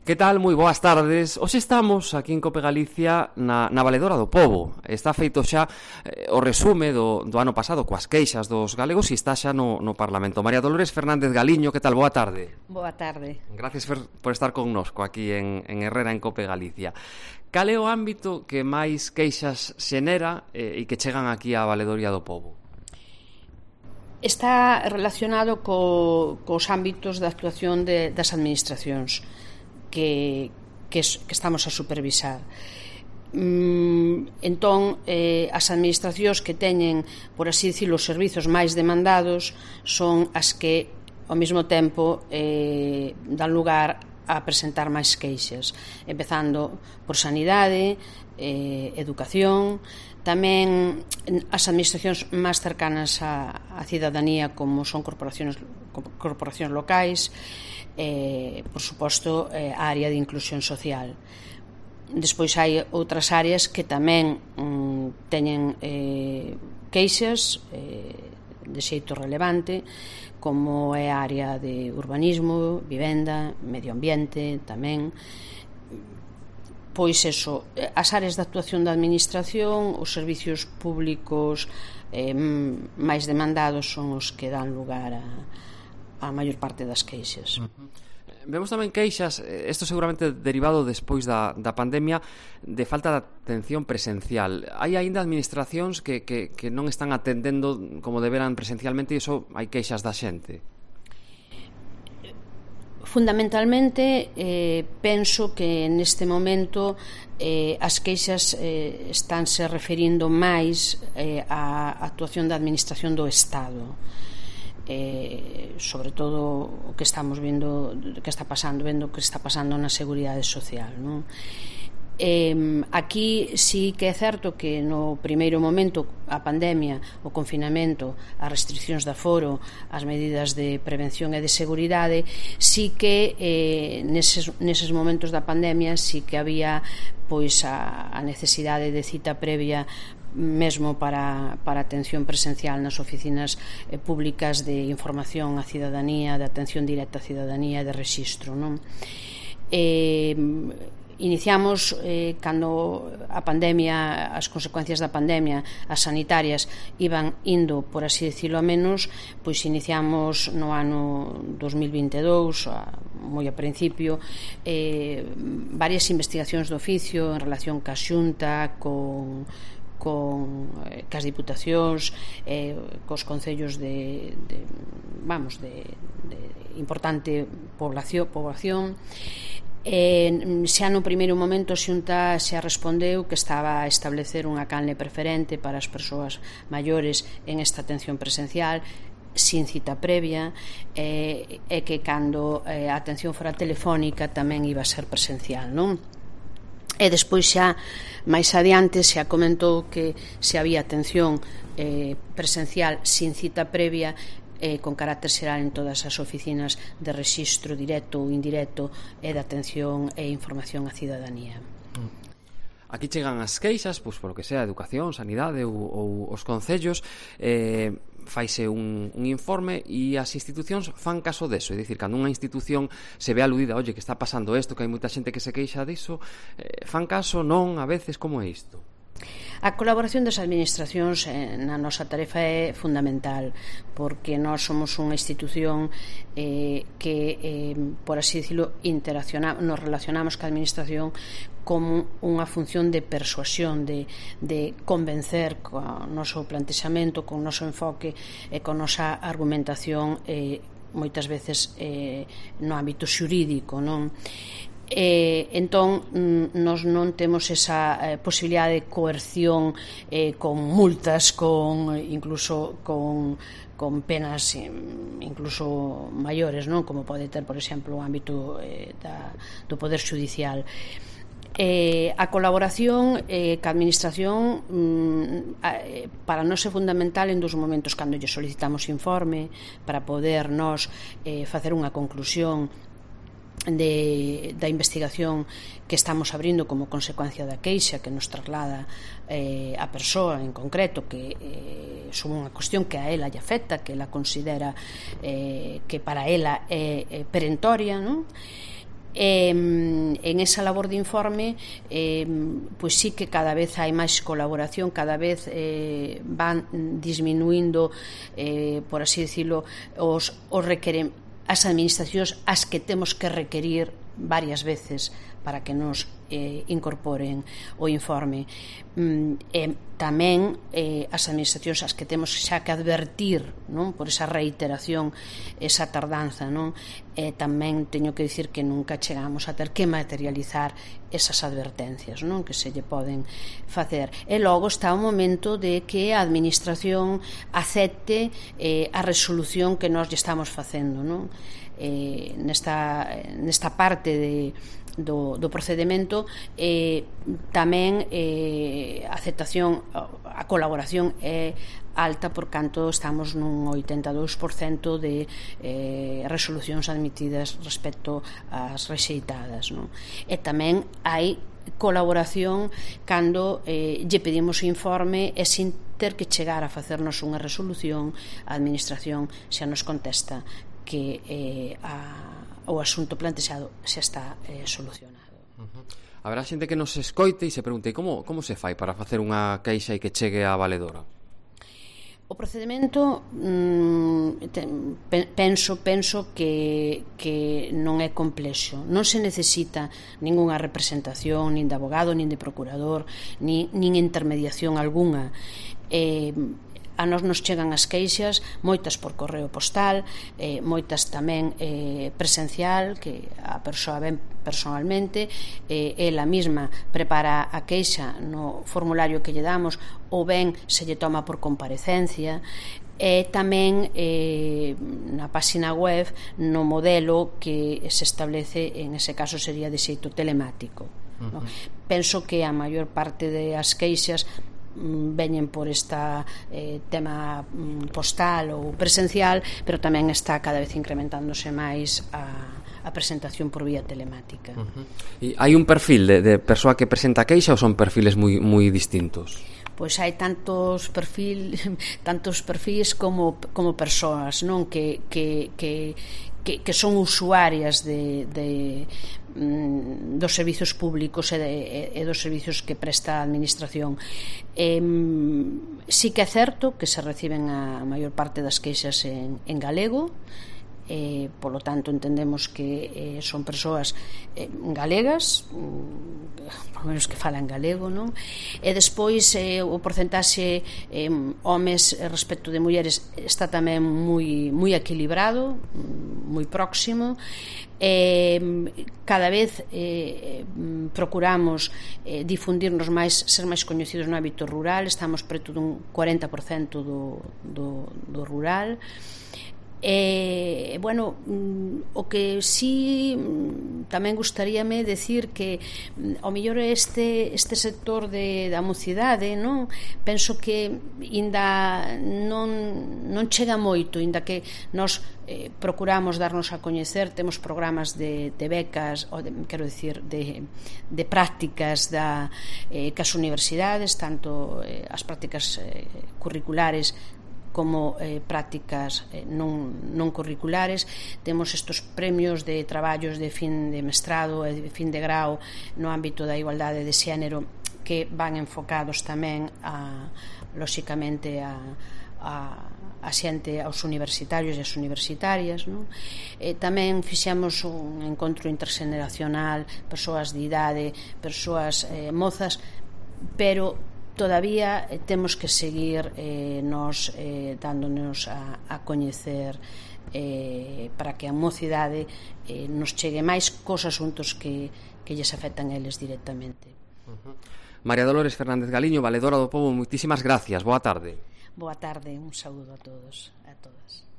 Que tal? Moi boas tardes. Hoxe estamos aquí en Cope Galicia na Valedora do Pobo. Está feito xa o resume do ano pasado coas queixas dos galegos e está xa no Parlamento. María Dolores Fernández Galiño, que tal? Boa tarde. Boa tarde. Gracias por estar connosco aquí en Herrera, en Cope Galicia. Cal é o ámbito que máis queixas xenera e que chegan aquí á Valedoría do Pobo? Está relacionado cos ámbitos de actuación das administracións que estamos a supervisar. Entón, as administracións que teñen, por así dicirlo, os servizos máis demandados son as que, ao mesmo tempo, dan lugar a presentar máis queixas, empezando por sanidade, educación, tamén as administracións máis cercanas á cidadanía, como son corporacións locais, por suposto, a área de inclusión social. Despois hai outras áreas que tamén teñen queixas de xeito relevante, como é a área de urbanismo, vivenda, medio ambiente, tamén. Pois eso, as áreas de actuación da administración, os servicios públicos máis demandados son os que dan lugar a maior parte das queixas. Vemos tamén queixas, isto seguramente derivado despois da pandemia, de falta de atención presencial. Hai aínda administracións que non están atendendo como deberan presencialmente e iso hai queixas da xente. Fundamentalmente, penso que neste momento as queixas estánse referindo máis á actuación da administración do Estado, sobre todo o que estamos vendo que está pasando na Seguridade Social, non? Aquí sí que é certo que no primeiro momento a pandemia, o confinamento, as restriccións de aforo, as medidas de prevención e de seguridade, sí que neses momentos da pandemia sí que había pois a necesidade de cita previa mesmo para atención presencial nas oficinas públicas de información á cidadanía, de atención directa á cidadanía e de rexistro, non? Iniciamos cando a pandemia, as consecuencias da pandemia, as sanitarias iban indo, por así dicilo a menos, pois iniciamos no ano 2022, moi a principio, varias investigacións do oficio en relación ca Xunta, cas diputacións, cos concellos de importante población. Xa no primeiro momento a Xunta xa respondeu que estaba a establecer unha canle preferente para as persoas maiores en esta atención presencial sin cita previa, e que cando a atención fora telefónica tamén iba a ser presencial, non? E despois xa máis adiante xa comentou que se había atención presencial sin cita previa con carácter xeral en todas as oficinas de rexistro directo ou indirecto e de atención e información á cidadanía. Aquí chegan as queixas, pois polo que sea, educación, sanidade ou os concellos, faise un informe e as institucións fan caso deso, é dicir, cando unha institución se ve aludida, oye, que está pasando isto, que hai moita xente que se queixa diso, fan caso, non, a veces, como é isto? A colaboración das administracións na nosa tarefa é fundamental, porque nós somos unha institución que, por así dicilo, nos relacionamos ca administración como unha función de persuasión, de convencer co noso plantexamento, con o noso enfoque e con a nosa argumentación, moitas veces no ámbito xurídico, non? Entón nós non temos esa posibilidade de coerción con multas, incluso con penas incluso maiores, non? Como pode ter, por exemplo, o ámbito do Poder Xudicial. A colaboración ca administración para nós é fundamental en dos momentos cando lle solicitamos informe para poder nós facer unha conclusión da investigación que estamos abrindo como consecuencia da queixa que nos traslada a persoa en concreto, que son unha cuestión que a ela lle afecta, que ela considera que para ela é perentoria, non? En esa labor de informe pois sí que cada vez hai máis colaboración, cada vez van disminuindo, por así decirlo, as administracións as que temos que requerir varias veces para que nos incorporen o informe. Tamén as administracións as que temos xa que advertir, non, por esa reiteración, esa tardanza, non? Tamén teño que dicir que nunca chegamos a ter que materializar esas advertencias, non, que se lle poden facer. E logo está o momento de que a administración acepte a resolución que nós lle estamos facendo, non? Nesta parte do procedimento tamén a aceptación, a colaboración é alta, por canto estamos nun 82% de resolucións admitidas respecto ás rexeitadas, non? E tamén hai colaboración cando lle pedimos informe e sin ter que chegar a facernos unha resolución, a administración xa nos contesta que o asunto plantexado xa está solucionado. Haberá xente que nos escoite e se pregunte como se fai para facer unha queixa e que chegue á valedora? O procedimento penso que non é complexo. Non se necesita ningunha representación, nin de abogado, nin de procurador, nin intermediación algunha. A nós nos chegan as queixas, moitas por correo postal, moitas tamén presencial, que a persoa ven personalmente, ela mesma prepara a queixa no formulario que lle damos, ou ben se lle toma por comparecencia, e tamén na página web, no modelo que se establece, en ese caso sería de xeito telemático. No? Penso que a maior parte das queixas veñen por esta tema postal ou presencial, pero tamén está cada vez incrementándose máis a presentación por vía telemática. E hai un perfil de persoa que presenta queixa ou son perfiles moi distintos? Pois hai tantos perfis como persoas, non, que son usuarias dos servizos públicos e dos servizos que presta a administración. Sí que é certo que se reciben a maior parte das queixas en galego, polo tanto entendemos que son persoas galegas, polo menos que falan galego, non? E despois o porcentaxe homes respecto de mulleres está tamén moi equilibrado, moi próximo. Cada vez procuramos difundirnos máis, ser máis coñecidos no ámbito rural, estamos preto dun 40% do rural. Bueno, o que sí tamén gustaríame decir que ao mellor este sector da mocidade, non? Penso que ainda non chega moito, ainda que nós procuramos darnos a coñecer, temos programas de becas, quero dicir, de prácticas que as universidades, tanto as prácticas curriculares como prácticas non curriculares. Temos estos premios de traballos de fin de mestrado e de fin de grau no ámbito da igualdade de xénero, que van enfocados tamén lóxicamente a xente, aos universitarios e as universitarias, non? Tamén fixemos un encontro interxeneracional, persoas de idade, persoas mozas, pero todavía temos que seguir nos dándonos a coñecer para que a mocidade nos chegue máis cos asuntos que lles afectan a eles directamente. María Dolores Fernández Galiño, valedora do Pobo, moitísimas gracias, boa tarde. Boa tarde, un saúdo a todos e a todas.